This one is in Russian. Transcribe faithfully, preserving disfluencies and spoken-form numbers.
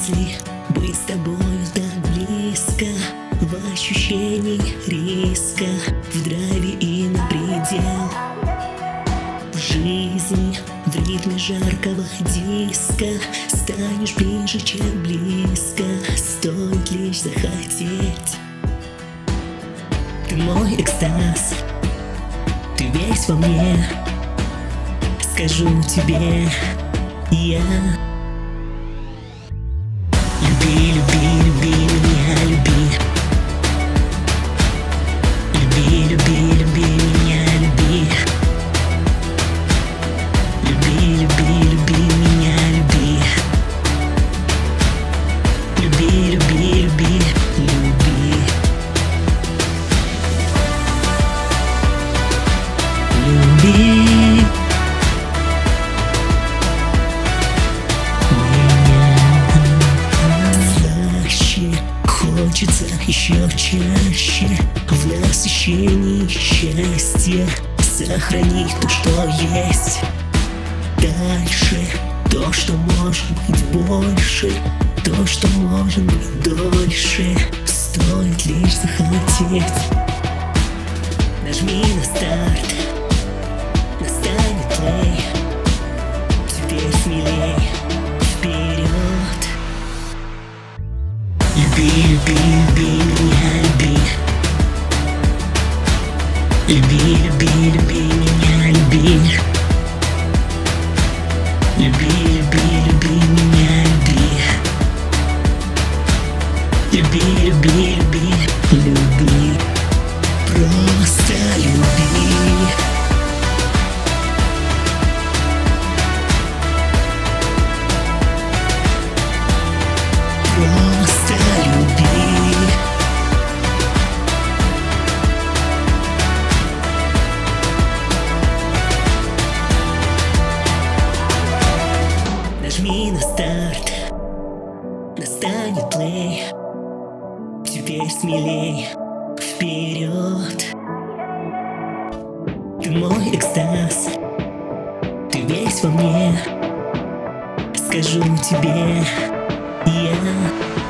мысли быть с тобою так близко, в ощущении риска, в драйве и на предел. В жизни, в ритме жаркого диска станешь ближе, чем близко, стоит лишь захотеть. Ты мой экстаз, ты весь во мне, скажу тебе я. Люби, люби, люби меня, люби. Люби, люби, люби меня, люби. Люби, люби, люби меня, люби. Люби, люби, люби, люби. Люби хочется еще чаще в насыщении счастья сохранить то, что есть. Дальше то, что может быть больше, то, что может быть дольше, стоит лишь захотеть. Нажми на старт, настанет плей, теперь смелей вперед. Люби, люби, люби меня, люби. Люби, люби, люби меня, люби. Люби, люби, люби меня, люби. Люби, люби, люби, люби. Просто люби. Просто люби. Нажми на старт, настанет плей, теперь смелей вперед. Ты мой экстаз, ты весь во мне, скажу тебе я.